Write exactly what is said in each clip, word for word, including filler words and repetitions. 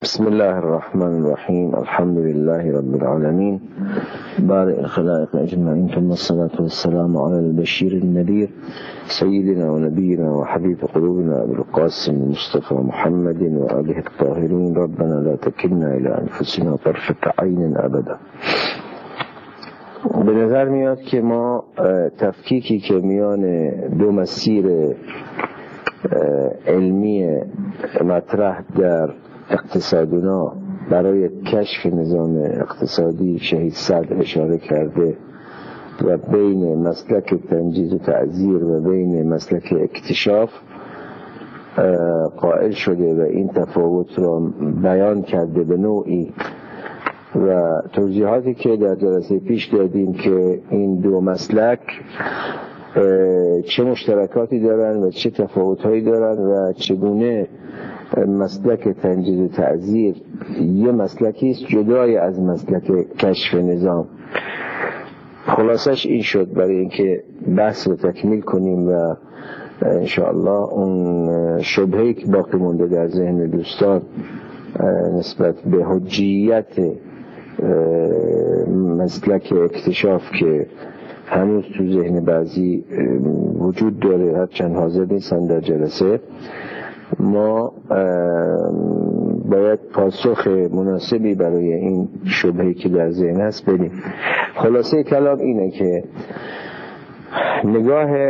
بسم الله الرحمن الرحیم. الحمد لله رب العالمین، بارئ الخلائق اجمعین، ثم الصلاة والسلام علی البشیر النذیر سیدنا و نبینا و حبیب قلوبنا ابی القاسم مصطفى محمد و آله الطاهرین. ربنا لا تکلنا الی انفسنا طرفة عین ابدا. به نظر میاد که ما تفکیکی که میان دو مسیر علمی مطرح در اقتصادنا برای کشف نظام اقتصادی شهید صدر اشاره کرده و بین مسلک تنجیز و تعزیر و بین مسلک اکتشاف قائل شده و این تفاوت را بیان کرده به نوعی و توضیحاتی که در جلسه پیش دادیم که این دو مسلک چه مشترکاتی دارن و چه تفاوتهایی دارن و چگونه مسلک تنجیز و تعزیر یه مسلکی است جدای از مسلک کشف نظام. خلاصش این شد برای اینکه بحث رو تکمیل کنیم و انشاءالله اون شبهه‌ای که باقی مونده در ذهن دوستان نسبت به حجیت مسلک اکتشاف که هنوز تو ذهن بعضی وجود داره، هرچند حاضر نیستن در جلسه، ما باید پاسخ مناسبی برای این شبهه‌ای که در ذهن هست بدیم. خلاصه کلام اینه که نگاه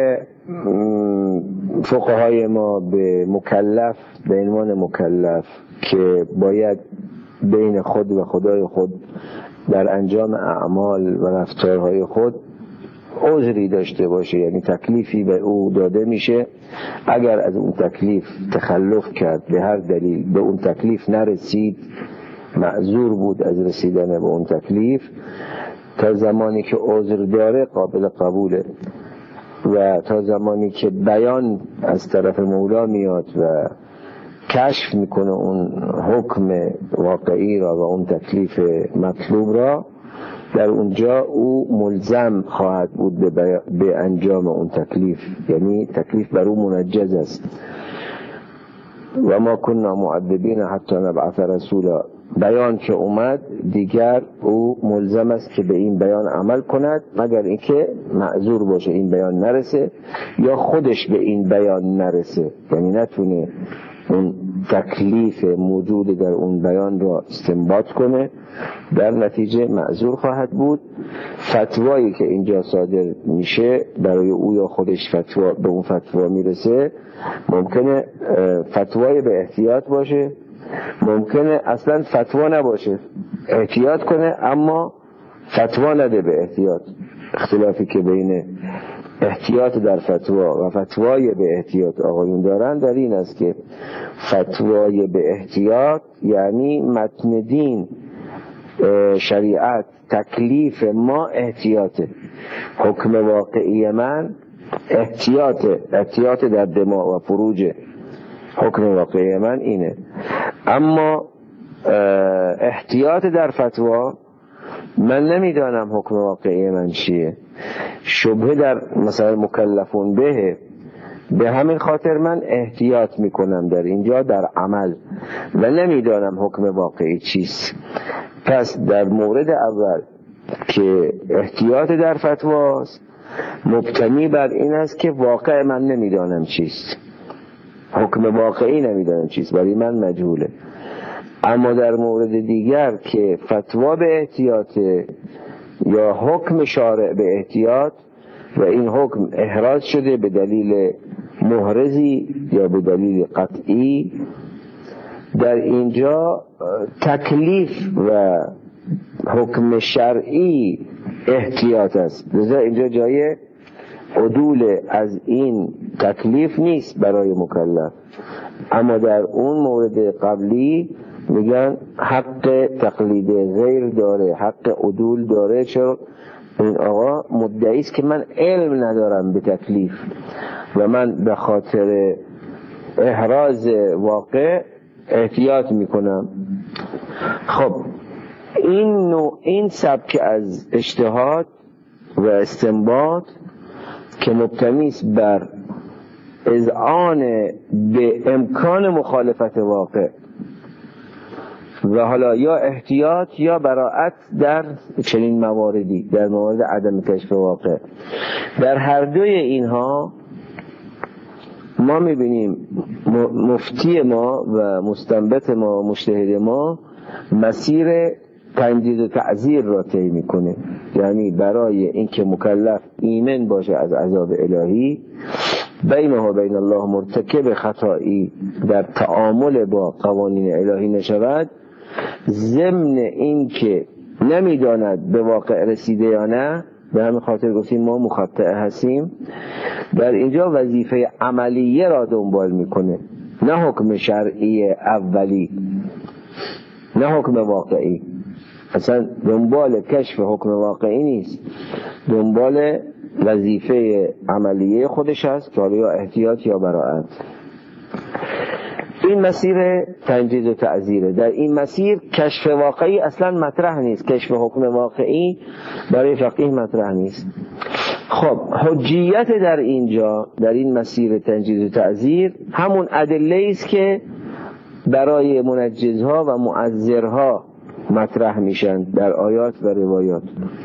فقهای ما به مکلف به عنوان مکلف که باید بین خود و خدای خود در انجام اعمال و رفتارهای خود عذری داشته باشه، یعنی تکلیفی به او داده میشه، اگر از اون تکلیف تخلف کرد به هر دلیل به اون تکلیف نرسید، معذور بود از رسیدن به اون تکلیف، تا زمانی که عذر داره قابل قبوله و تا زمانی که بیان از طرف مولا میاد و کشف میکنه اون حکم واقعی را و اون تکلیف مطلوب را، در اونجا او ملزم خواهد بود به, به انجام اون تکلیف، یعنی تکلیف بر او منجز است. و ما کننا معذبین حتی نبعث رسولا، بیان که اومد دیگر او ملزم است که به این بیان عمل کند مگر اینکه معذور باشه، این بیان نرسه یا خودش به این بیان نرسه، یعنی نتونه اون تکلیف موجود در اون بیان را استنباط کنه، در نتیجه معذور خواهد بود. فتوایی که اینجا صادر میشه برای او یا خودش فتوا به اون فتوا میرسه، ممکنه فتوای به احتیاط باشه، ممکنه اصلا فتوا نباشه، احتیاط کنه اما فتوا نده به احتیاط. اختلافی که بین احتیاط در فتوا و فتوای به احتیاط آقایون دارن در این است که فتوای به احتیاط یعنی متن دین، شریعت، تکلیف ما احتیاطه، حکم واقعی من احتیاطه، احتیاط در دماغ و فروج حکم واقعی من اینه. اما احتیاط در فتوا من نمیدانم حکم واقعی من چیه، شبهه در مثلا مکلفون به به همین خاطر من احتیاط میکنم در اینجا در عمل و نمیدانم حکم واقعی چیست. پس در مورد اول که احتیاط در فتواست مبتنی بر این است که واقع من نمیدانم چیست، حکم واقعی نمیدانم چیست، برای من مجهوله. اما در مورد دیگر که فتوا به احتیاط یا حکم شارع به احتیاط و این حکم احراز شده به دلیل محرزی یا به دلیل قطعی، در اینجا تکلیف و حکم شرعی احتیاط است، لذا اینجا جای عدول از این تکلیف نیست برای مکلف. اما در اون مورد قبلی میگن حق تقلید غیر داره، حق عدول داره. چرا؟ این آقا مدعی است که من علم ندارم به تکلیف و من به خاطر احراز واقع احتیاط میکنم. خب این نوع این سبک از اجتهاد و استنباط که مبتنی است بر اذعان به امکان مخالفت واقع و حالا یا احتیاط یا براءت در چنین مواردی، در موارد عدم کشف واقع. در هر دوی اینها ما میبینیم مفتی ما و مستنبط ما و مجتهد ما مسیر تندید و تعزیر را طی میکنه. یعنی برای اینکه مکلف ایمن باشه از عذاب الهی، بینه و بین الله مرتکب خطایی در تعامل با قوانین الهی نشود، ضمن این که نمیداند به واقع رسیده یا نه، به همین خاطر گفتیم ما مخطئ هستیم، در اینجا وظیفه عملیه را دنبال میکنه، نه حکم شرعی اولی، نه حکم واقعی. اصلا دنبال کشف حکم واقعی نیست، دنبال وظیفه عملیه خودش هست که یا احتیاط یا براءت. این مسیر تنجیز و تعزیره. در این مسیر کشف واقعی اصلا مطرح نیست، کشف حکم واقعی برای فقیه مطرح نیست. خب حجیت در اینجا، در این مسیر تنجیز و تعزیر، همون ادله است که برای منجزها و معذرها مطرح میشن در آیات و روایات.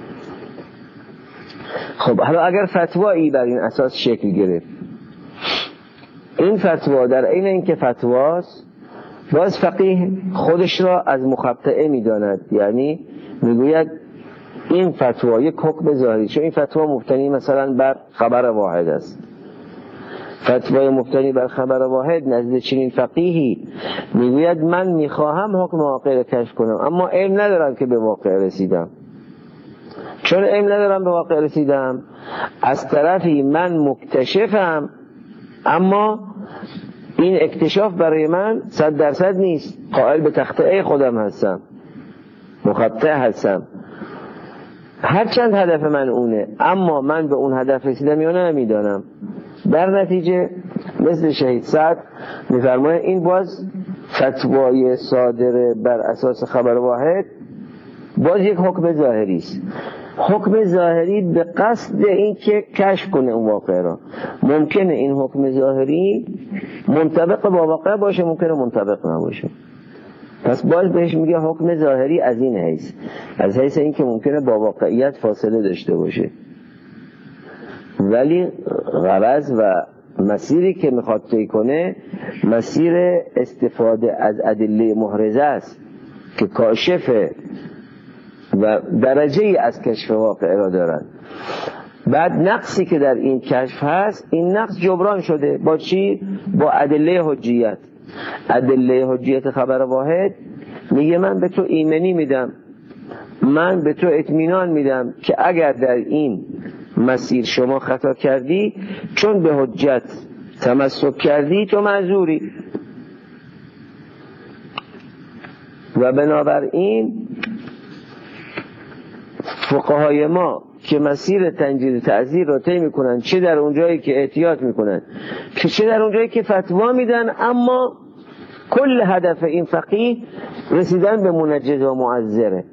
خب حالا اگر فتوایی بر این اساس شکل گرفت، این فتوا در عین اینکه فتواست، باز فقیه خودش را از مخطئه میداند، یعنی میگوید این فتوا یک حکم ظاهری، چون این فتوا مبتنی مثلا بر خبر واحد است. فتوای مبتنی بر خبر واحد نزد چنین فقیهی میگوید من میخواهم حکم واقع را کشف کنم، اما علم ندارم که به واقع رسیدم. چون علم ندارم به واقع رسیدم، از طرفی من مکتشفم، اما این اکتشاف برای من صد درصد نیست، قائل به تخطئه خودم هستم، مخطئ هستم، هرچند هدف من اونه، اما من به اون هدف رسیدم یا نه نمیدانم. در نتیجه مثل شهید سعد میفرماید این باز فتوای صادر بر اساس خبر واحد باز یک حکم ظاهری است. حکم ظاهری به قصد این که کشف کنه اون واقع را. ممکنه این حکم ظاهری منطبق با واقع باشه، ممکنه منطبق نباشه، پس باز بهش میگه حکم ظاهری از این حیث، از حیث این که ممکنه با واقعیت فاصله داشته باشه، ولی غرض و مسیری که میخواد طی کنه مسیر استفاده از ادله محرزه است که کاشفه و درجه ای از کشف واقع را دارن. بعد نقصی که در این کشف هست، این نقص جبران شده با چی؟ با ادله حجیت. ادله حجیت خبر واحد میگه من به تو ایمنی میدم، من به تو اطمینان میدم که اگر در این مسیر شما خطا کردی، چون به حجت تمسک کردی تو معذوری. و بنابراین فقهای ما که مسیر تنجیز و تعزیر را طی میکنن، چه در اونجایی که احتیاط میکنن که چه در اونجایی که فتوا میدن، اما کل هدف این فقیه رسیدن به منجز و معذره.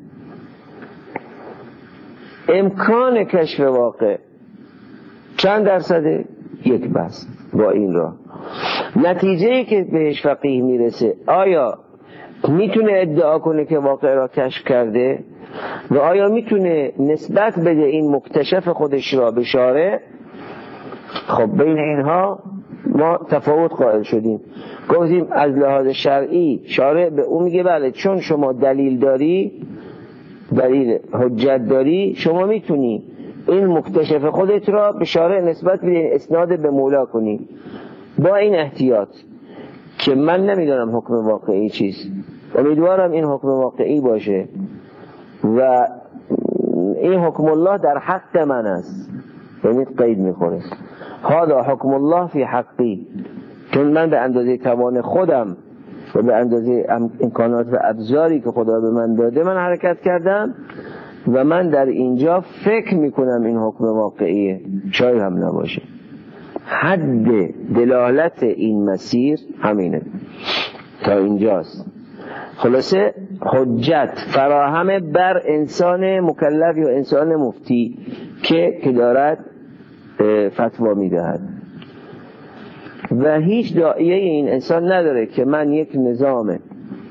امکان کشف واقع چند درصده؟ یک بس. با این راه نتیجه‌ای که بهش فقیه میرسه، آیا میتونه ادعا کنه که واقع را کشف کرده و آیا میتونه نسبت بده این مکتشف خودش را به شارع؟ خب بین اینها ما تفاوت قائل شدیم، گفتیم از لحاظ شرعی شارع به اون میگه بله چون شما دلیل داری، دلیل حجت داری، شما میتونی این مکتشف خودت را به شارع نسبت بدین، اسناد به مولا کنی، با این احتیاط که من نمیدونم حکم واقعی چیست، امیدوارم این حکم واقعی باشه و این حکم الله در حق من است. یعنی قید میخوره هذا حکم الله فی حقی، چون من به اندازه توان خودم و به اندازه امکانات و ابزاری که خدا به من داده من حرکت کردم و من در اینجا فکر میکنم این حکم واقعیه، شاید هم نباشه. حد دلالت این مسیر همینه، تا اینجاست. خلاصه حجت فراهم بر انسان مکلف یا انسان مفتی که که دارد فتوا میدهد و هیچ داعیه این انسان نداره که من یک نظام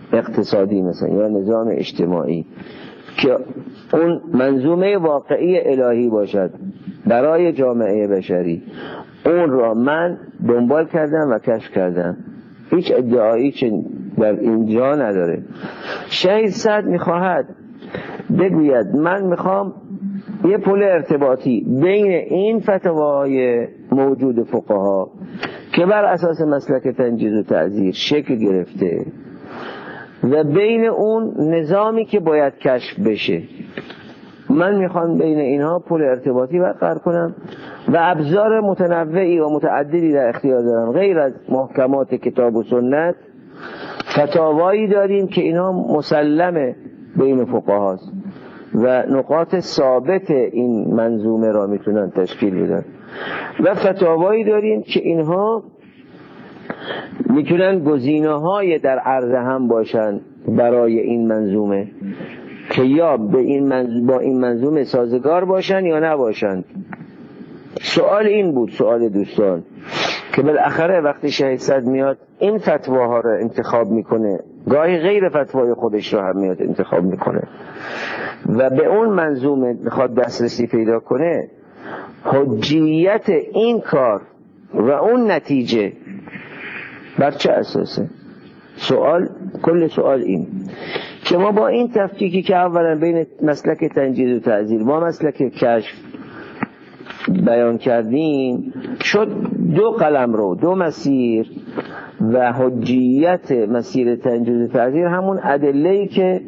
اقتصادی مثلا یا نظام اجتماعی که اون منظومه واقعی الهی باشد برای جامعه بشری، اون را من دنبال کردم و کشف کردم. هیچ ادعایی چه در اینجا نداره. شهید صدر میخواهد بگوید من میخوام یه پل ارتباطی بین این فتواهای موجود فقها که بر اساس مسلک تنجیز و تعزیر شکل گرفته و بین اون نظامی که باید کشف بشه، من میخوام بین اینها پل ارتباطی برقرار کنم و ابزار متنوعی و متعددی در اختیار دارم. غیر از محکمات کتاب و سنت فتاوایی داریم که اینها مسلمه بین فقهاست و نقاط ثابت این منظومه را میتونن تشکیل بدن، و فتاوایی داریم که اینها میتونن گزینه‌های در عرض هم باشن برای این منظومه که یا به این منظومه با این منظومه سازگار باشن یا نباشن. سوال این بود، سوال دوستان، که بالاخره وقتی شهید صدر میاد این فتواها رو انتخاب میکنه، گاهی غیر فتوای خودش رو هم میاد انتخاب میکنه و به اون منظومه میخواد دسترسی پیدا کنه، حجیت این کار و اون نتیجه بر چه اساسه؟ سوال، کل سوال این که ما با این تفکیکی که اولا بین مسلک تنجیز و تعزیر با مسلک کشف بیان کردیم، شد دو قلم رو، دو مسیر، و حجیت مسیر تنجیز و تعزیر همون ادله‌ای که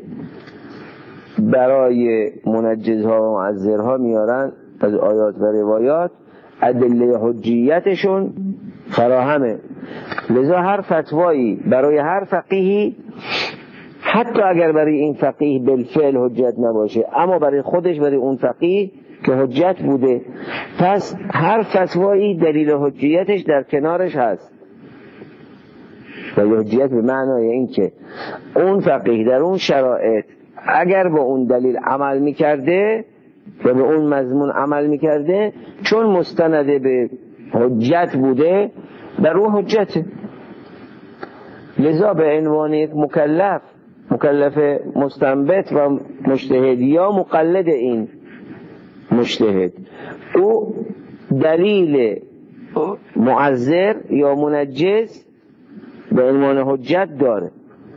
برای منجزها و معذرها میارن از آیات و روایات، ادله حجیتشون فراهمه. لذا هر فتوایی برای هر فقیهی، حتی اگر برای این فقیه بالفعل حجت نباشه، اما برای خودش، برای اون فقیه که حجت بوده، پس هر فتوایی دلیل حجیتش در کنارش هست. و حجیت به معنای این که اون فقیه در اون شرایط اگر با اون دلیل عمل میکرده و به اون مضمون عمل میکرده، چون مستنده به حجت بوده، در اون حجته. لذا به عنوان یک مکلف، مکلف مستنبط و مجتهد یا مقلد این مجتهد، او دلیل معذر یا منجز به عنوان حجت داره.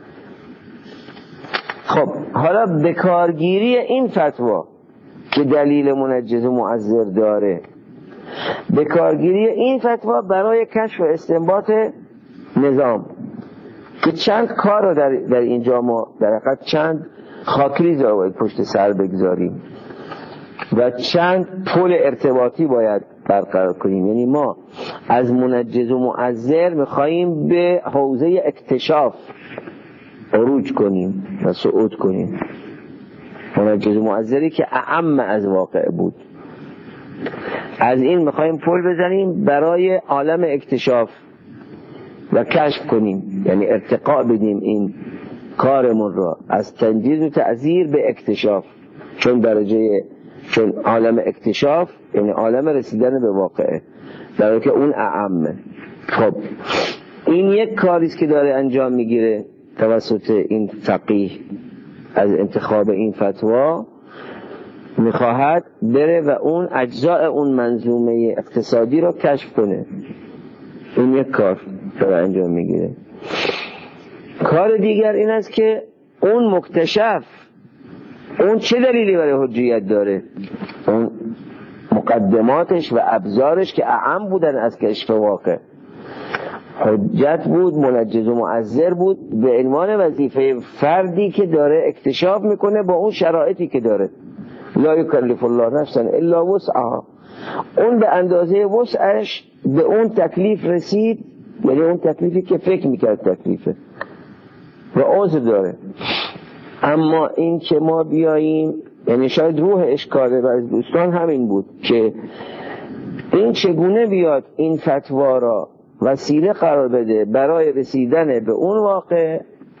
خب حالا به کارگیری این فتوا که دلیل منجز و معذر داره، به کارگیری این فتوا برای کشف و استنباط نظام، که چند کار رو در, در اینجا ما در حقیقت چند خاکریز رو باید پشت سر بگذاریم و چند پل ارتباطی باید برقرار کنیم. یعنی ما از منجز و معذر میخواییم به حوزه اکتشاف عروج کنیم و صعود کنیم. منجز و معذری که اعم از واقع بود، از این میخواییم پل بزنیم برای عالم اکتشاف و کشف کنیم، یعنی ارتقا بدیم این کارمون را از تنجیز و تعزیر به اکتشاف، چون درجه چون عالم اکتشاف یعنی عالم رسیدن به واقعه، در حالی که اون اعمه. خب این یک کاریست که داره انجام میگیره توسط این فقیه، از انتخاب این فتوا میخواهد بره و اون اجزاء اون منظومه اقتصادی رو کشف کنه. این یک کار داره انجام میگیره. کار دیگر این است که اون مکتشف اون چه دلیلی برای حجیت داره، اون مقدماتش و ابزارش که اعم بودن از کشف واقع، حجت بود، منجز و معذر بود به عنوان وظیفه فردی که داره اکتشاف میکنه با اون شرایطی که داره. لا یکلف الله نفسا الا وسعها، اون به اندازه وسعش به اون تکلیف رسید، یعنی اون تکلیفی که فکر میکرد تکلیفه و عذر داره. اما این که ما بیاییم، یعنی شاید روح اشکاله و از دوستان همین بود که این چگونه بیاد این فتوا را وسیله قرار بده برای رسیدن به اون واقع،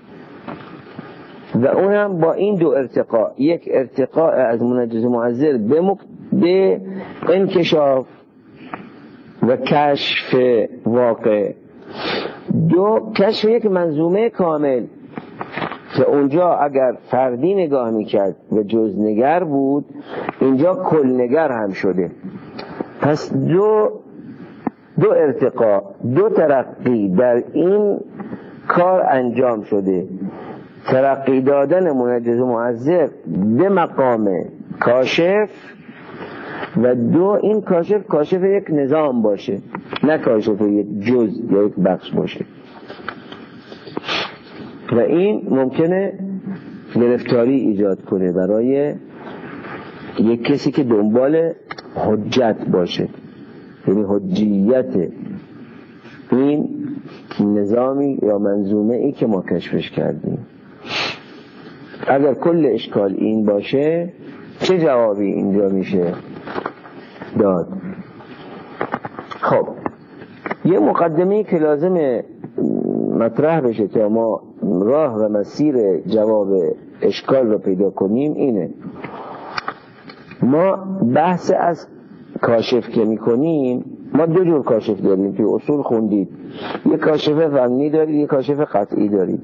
و اونم با این دو ارتقا، یک ارتقاء از منجز معذر به, مک... به انکشاف و کشف واقع، دو کشف یک منظومه کامل که اونجا اگر فردی نگاه میکرد و جزنگر بود، اینجا کلنگر هم شده. پس دو دو ارتقا، دو ترقی در این کار انجام شده. ترقی دادن منجز و معذر به مقام کاشف، و دو این کاشف کاشف یک نظام باشه، نه کاشف یک جز یا یک بخش باشه. و این ممکنه گرفتاری ایجاد کنه برای یک کسی که دنبال حجت باشه، یعنی حجیت این نظامی یا منظومه ای که ما کشفش کردیم. اگر کل اشکال این باشه، چه جوابی اینجا میشه داد؟ خب یه مقدمه‌ای که لازم مطرح بشه تا ما راه و مسیر جواب اشکال رو پیدا کنیم اینه: ما بحث از کاشف که میکنیم، ما دو جور کاشف داریم، توی اصول خوندید. یک کاشف فنی دارید، یک کاشف قطعی دارید.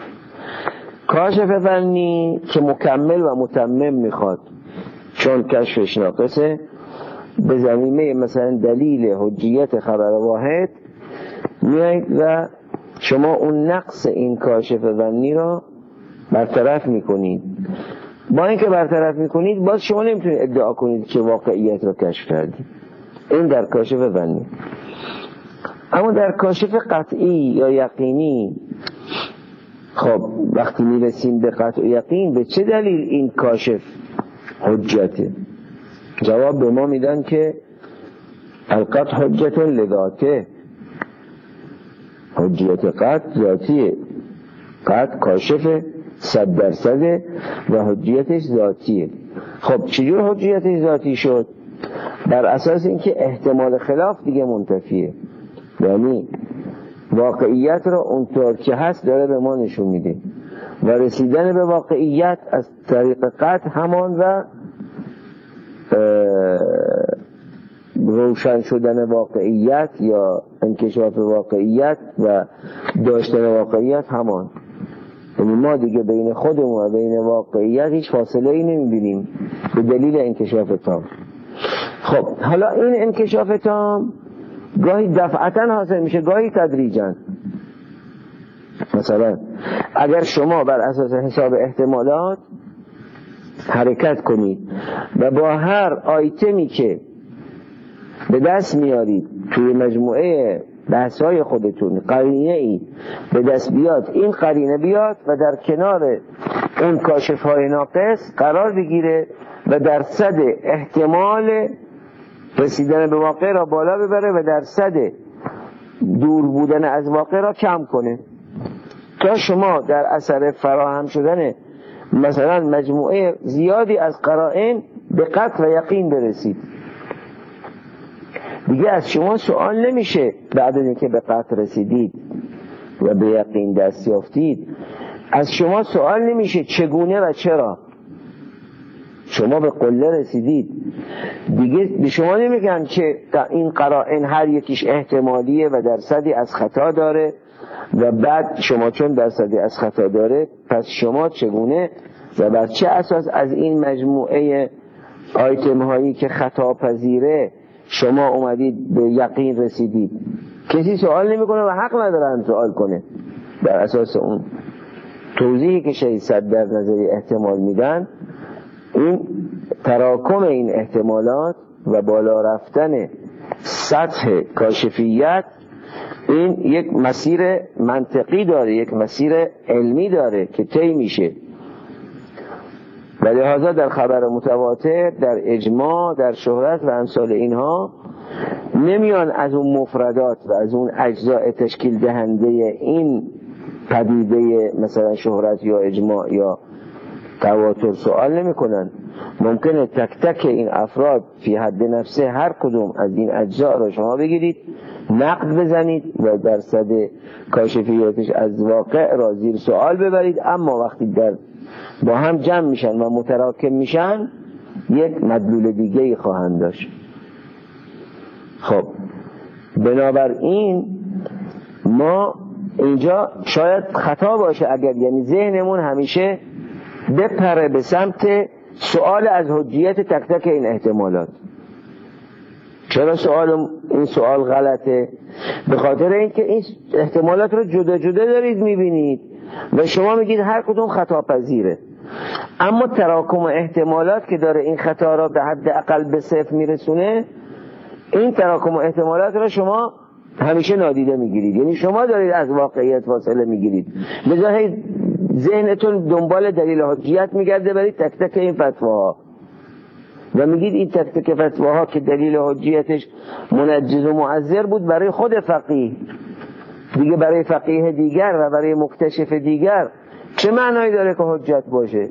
کاشف فنی که مکمل و متمم میخواد، چون کشفش ناقصه، به زمینه مثلا دلیل حجیت خبر واحد میایید و شما اون نقص این کاشف فنی را برطرف میکنید. با اینکه برطرف میکنید، باز شما نمیتونید ادعا کنید که واقعیت را کشف کردید. این در کاشف فنی. اما در کاشف قطعی یا یقینی، خب وقتی میرسیم به قطع و یقین، به چه دلیل این کاشف حجته؟ جواب به ما میدن که القطع حجت لذاته، حجیت قطع ذاتیه، قطع کاشف صد درصده و حجیتش ذاتیه. خب چجور حجیتش ذاتی شد؟ بر اساس اینکه احتمال خلاف دیگه منتفیه، یعنی واقعیت را اونطور که هست داره به ما نشون میده و رسیدن به واقعیت از طریق قطع همان و روشن شدن واقعیت یا انکشاف واقعیت و داشتن واقعیت همان. یعنی ما دیگه بین خودمون و بین واقعیت هیچ فاصله ای نمیبینیم به دلیل انکشاف تام. خب حالا این انکشاف تام گاهی دفعتاً حاصل میشه، گاهی تدریجاً. مثلا اگر شما بر اساس حساب احتمالات حرکت کنید و با هر آیتمی که به دست میارید توی مجموعه بحث‌های خودتون قرینه ای به دست بیاد، این قرینه بیاد و در کنار اون کاشف‌های ناقص قرار بگیره و درصد احتمال رسیدن به واقع را بالا ببره و درصد دور بودن از واقع را کم کنه، تا شما در اثر فراهم شدن مثلا مجموعه زیادی از قرائن به قطع و یقین برسید. دیگه از شما سوال نمیشه بعد از اینکه به قطع رسیدید و به یقین دست یافتید، از شما سوال نمیشه چگونه و چرا. شما به قله رسیدید، دیگه به شما نمیگن که این قرائن هر یکیش احتمالیه و درصدی از خطا داره و بعد شما چون درصدی از خطا داره، پس شما چگونه و بر چه اساس از این مجموعه آیتم هایی که خطا پذیره شما اومدید به یقین رسیدید. کسی سوال نمیکنه و حق ندارن سوال کنه. بر اساس اون توضیحی که شهید صد در نظری احتمال میدن، این تراکم این احتمالات و بالا رفتن سطح کاشفیت، این یک مسیر منطقی داره، یک مسیر علمی داره که طی میشه. و لحاظا در خبر متواتر، در اجماع، در شهرت و امثال اینها نمیان از اون مفردات و از اون اجزاء تشکیل دهنده این پدیده مثلا شهرت یا اجماع یا تواتر سوال نمی کنن. ممکنه تک تک این افراد فی حد نفسه هر کدوم از این اجزاء را شما بگیرید، نقد بزنید و درصد کاشفیاتش از واقع را زیر سوال ببرید، اما وقتی در با هم جمع میشن و متراکم میشن یک مدلول دیگه ای خواهند داشت. خب بنابراین ما اینجا شاید خطا باشه اگر یعنی ذهنمون همیشه بپره به سمت سوال از حجیت تک تک این احتمالات. چرا سوال این سوال غلطه؟ به خاطر اینکه این احتمالات رو جدا جدا دارید میبینید و شما میگید هر کدوم خطا پذیره، اما تراکم احتمالات که داره این خطا را به حد اقل به صفر میرسونه، این تراکم احتمالات را شما همیشه نادیده میگیرید، یعنی شما دارید از واقعیت فاصله میگیرید، لذا ذهنتون دنبال دلیل حجیت میگرده برای تک تک این فتواها و میگید این تک تک فتواها که دلیل حجیتش منجز و معذر بود برای خود فقیه، دیگه برای فقیه دیگر و برای مکتشف دیگر چه معنایی داره که حجت باشه؟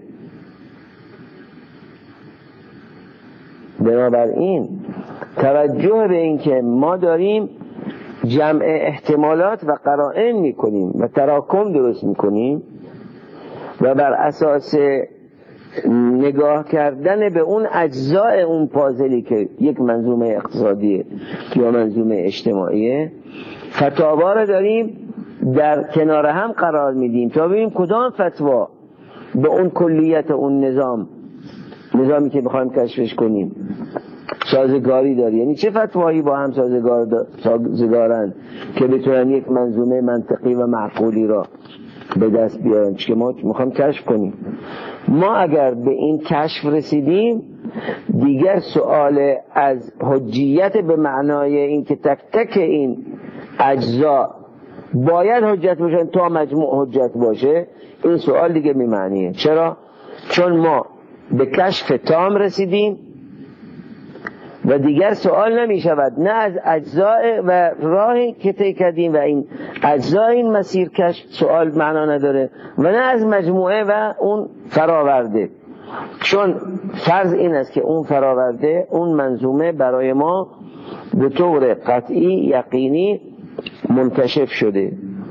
بنابراین توجه به این که ما داریم جمع احتمالات و قرائن میکنیم و تراکم درست میکنیم و بر اساس نگاه کردن به اون اجزای اون پازلی که یک منظومه اقتصادیه یا منظومه اجتماعیه، فتاوا رو داریم در کنار هم قرار میدیم تا ببینیم کدام فتوا به اون کلیت اون نظام نظامی که بخوایم کشفش کنیم سازگاری داره. یعنی چه فتوایی با هم سازگار سازگارن که بتونن یک منظومه منطقی و معقولی را به دست بیارن که ما میخوایم کشف کنیم. ما اگر به این کشف رسیدیم دیگر سوال از حجیت به معنای این که تک تک این اجزا باید حجت باشن تا مجموع حجت باشه، این سوال دیگه میمعنیه. چرا؟ چون ما به کشف تام رسیدیم و دیگر سوال نمی شود نه از اجزاء و راهی که طی کردیم و این اجزاء این مسیر کشف سوال معنا نداره و نه از مجموعه و اون فراورده، چون فرض این است که اون فراورده اون منظومه برای ما به طور قطعی یقینی منکشف شده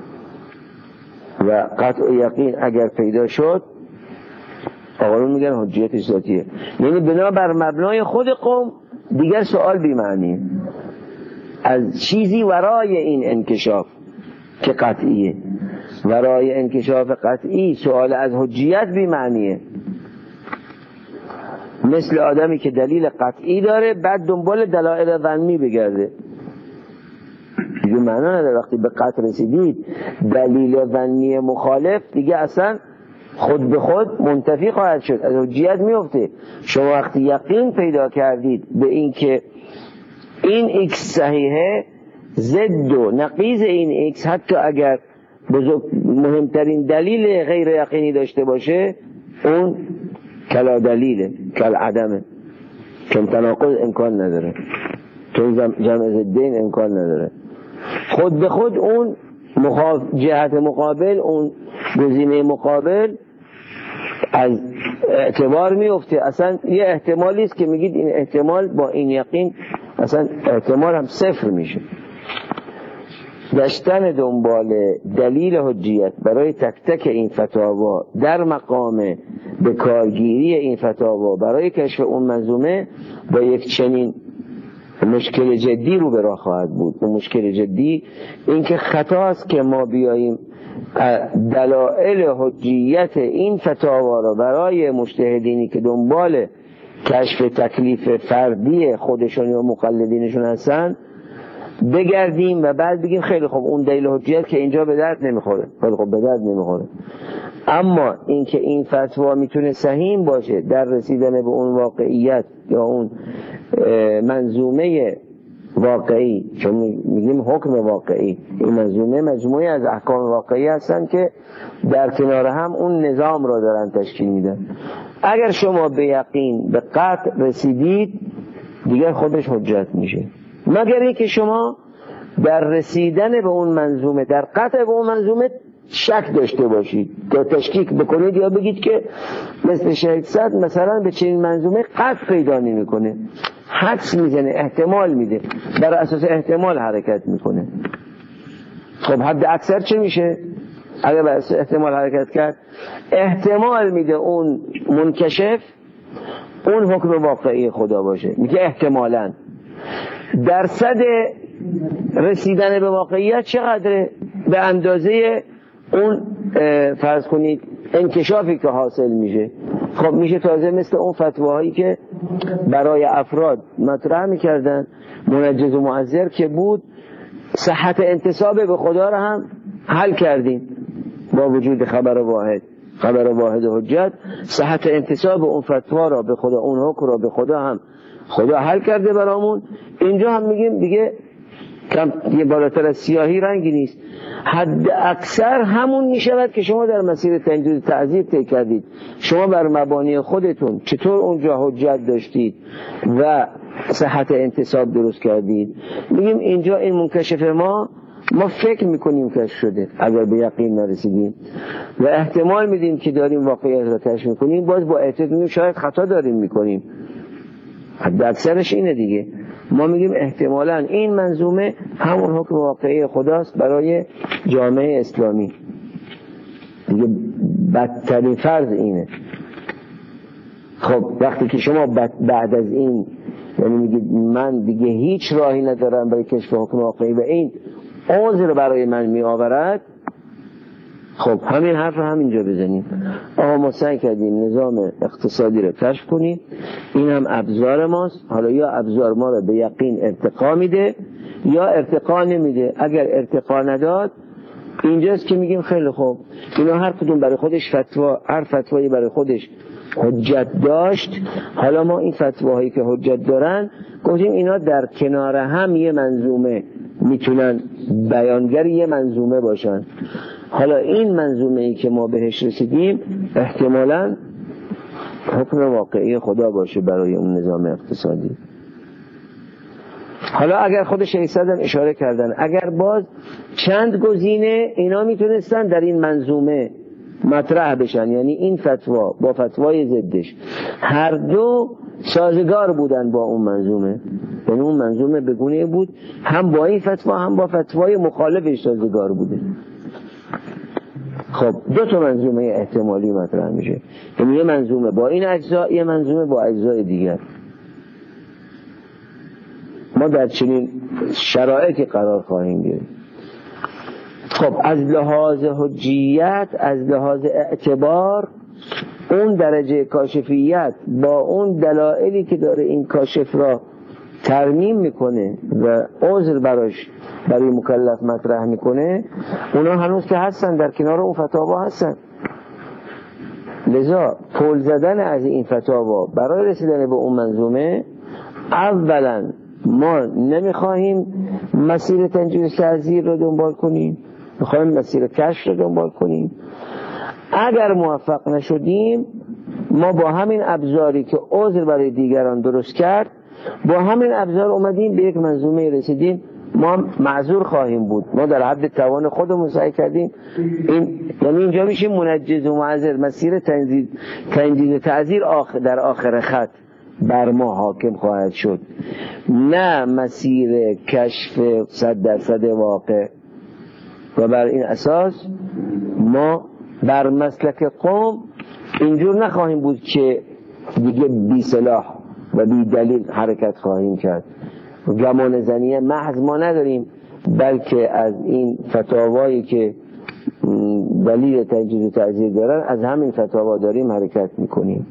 و قطع و یقین اگر پیدا شد آقایون میگن حجیتش ذاتیه، یعنی بنا بر مبنای خود قوم دیگر سوال بی معنی از چیزی ورای این انکشاف که قطعیه. ورای انکشاف قطعی سوال از حجیت بی معنیه، مثل آدمی که دلیل قطعی داره بعد دنبال دلایل ظنی بگرده، دیگه معنا نداره. وقتی به قطع رسیدید دلیل ظنی مخالف دیگه اصلا خود به خود منتفی خواهد شد، از حجیت میفته. شما وقتی یقین پیدا کردید به این که این ایکس صحیحه، ضد و نقیض این ایکس حتی اگر بزرگ مهمترین دلیل غیر یقینی داشته باشه اون کلا دلیله، کل عدمه، چون تناقض امکان نداره، چون جمع ضدین امکان نداره. خود به خود اون مخاف... جهت مقابل، اون گزینه مقابل از اعتبار میفته. اصلا یه احتمالی است که میگید این احتمال با این یقین اصلا احتمال هم صفر میشه. گشتن دنبال دلیل حجیت برای تک تک این فتاوا در مقام به کارگیری این فتاوا برای کشف اون منظومه با یک چنین مشکل جدی رو براه خواهد بود. و مشکل جدی این که خطاست که ما بیاییم دلائل حجیت این فتاوا را برای مجتهدینی که دنبال کشف تکلیف فردی خودشون یا مقلدینشون هستن بگردیم و بعد بگیم خیلی خوب اون دلیل حجیت که اینجا به درد نمیخوره، خیلی خوب به درد نمیخوره، اما اینکه این فتوا میتونه صحیح باشه در رسیدن به اون واقعیت یا اون منظومه واقعی، چون میگیم حکم واقعی، این منظومه مجموعی از احکام واقعی هستن که در کنار هم اون نظام را دارن تشکیل میدن. اگر شما به یقین به قطع رسیدید دیگر خودش حجت میشه، مگر اینکه شما در رسیدن به اون منظومه، در قطع به اون منظومه شک داشته باشید تا تشکیک بکنید یا بگید که مثل شهید صد مثلا به چنین منظومه قطع پیدا نمیکنه، حدس میزنه، احتمال میده، بر اساس احتمال حرکت میکنه. خب حد اکثر چه میشه؟ اگر بر اساس احتمال حرکت کرد احتمال میده اون منکشف اون حکم واقعی خدا باشه، میگه احتمالاً. درصد رسیدن به واقعیت چقدره؟ به اندازه اون فرض کنید انکشافی که حاصل میشه. خب میشه تازه مثل اون فتواهایی که برای افراد مطرح میکردن منجز و معذر که بود، صحت انتساب به خدا رو هم حل کردیم با وجود خبر واحد، خبر واحد حجت. صحت انتساب اون فتوا را به خدا، اون حکم را به خدا هم خدا حل کرده برامون. اینجا هم میگیم دیگه کم یه بالاتر از سیاهی رنگی نیست، حد اکثر همون میشود که شما در مسیر تنجید تعذیر طی کردید. شما بر مبانی خودتون چطور اونجا حجت داشتید و صحت انتساب درست کردید. میگیم اینجا این منکشف ما ما فکر میکنیم کشف شده اگر به یقین نرسیدیم و احتمال میدیم که داریم واقعیت را کشف میکنیم، باز با احتیاط میگیم شاید خطا داریم میکنیم. حد اکثرش اینه دیگه. ما میگیم احتمالاً این منظومه همون حکم واقعی خداست برای جامعه اسلامی. دیگه بدترین فرض اینه. خب وقتی که شما بعد از این یعنی میگید من دیگه هیچ راهی ندارم برای کشف حکم واقعی و این عذر برای من میآورد، خب همین حرف رو همینجا بزنیم. آها ما سعی کردیم نظام اقتصادی رو کشف کنیم، این هم ابزار ماست. حالا یا ابزار ما رو به یقین ارتقا میده یا ارتقا نمیده. اگر ارتقا نداد اینجاست که میگیم خیلی خوب اینا هر کدوم برای خودش فتوا، هر فتوایی برای خودش حجت داشت. حالا ما این فتواهایی که حجت دارن گفتیم اینا در کنار هم یه منظومه میتونن بیانگر یه منظومه باشن. حالا این منظومه ای که ما بهش رسیدیم احتمالاً حکم واقعی خدا باشه برای اون نظام اقتصادی. حالا اگر خود شیخ صدر هم اشاره کردن اگر باز چند گزینه اینا میتونستن در این منظومه مطرح بشن، یعنی این فتوا با فتوای ضدش هر دو سازگار بودن با اون منظومه، یعنی اون منظومه بگونه بود هم با این فتوا هم با فتوای مخالفش سازگار بوده. خب دو تا منظومه احتمالی مطرح میشه، یعنی یه منظومه با این اجزا، یه منظومه با اجزای دیگر. ما در چنین شرایطی قرار خواهیم گرفت. خب از لحاظ حجیت، از لحاظ اعتبار، اون درجه کاشفیت با اون دلایلی که داره این کاشف را ترمیم میکنه و عذر براش برای مکلف مطرح میکنه، اونا هنوز که هستن در کنار اون فتاوا هستن. لذا پول زدن از این فتاوا برای رسیدن به اون منظومه، اولا ما نمیخواهیم مسیر تنجیز تعذیر رو دنبال کنیم، میخواهیم مسیر کشف رو دنبال کنیم. اگر موفق نشدیم ما با همین ابزاری که عذر برای دیگران درست کرد، با همین ابزار اومدیم به یک منظومه رسیدیم، ما معذور خواهیم بود. ما در حد توان خودمون سعی کردیم این، یعنی اینجا میشیم منجز و معذر. مسیر تنجیز تنجیز تعذیر آخر در آخر خط بر ما حاکم خواهد شد، نه مسیر کشف صد درصد واقع. و بر این اساس ما بر مسلک قوم اینجور نخواهیم بود که دیگه بی سلاح و بی دلیل حرکت خواهیم کرد. گمان زنیه محض ما نداریم، بلکه از این فتاوایی که دلیل تنجیز و تعذیر دارن از همین فتاوا داریم حرکت میکنیم.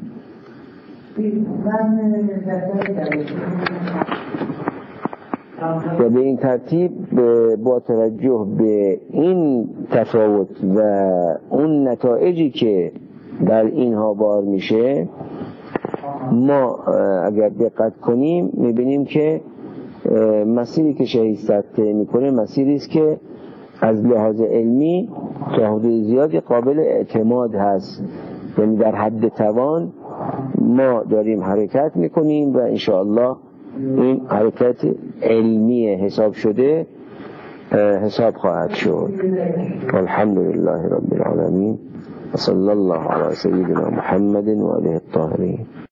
و به این ترتیب با توجه به این تفاوت و اون نتایجی که در اینها بار میشه، ما اگر دقت کنیم میبینیم که مسیری که شهید صدر میکنه مسیری است که از لحاظ علمی تا حدود زیادی قابل اعتماد هست. یعنی در حد توان ما داریم حرکت میکنیم و انشاءالله این حرکت علمی حساب شده حساب خواهد شد. الحمدلله رب العالمین و صلی الله علی سیدنا محمد و آله الطاهرین.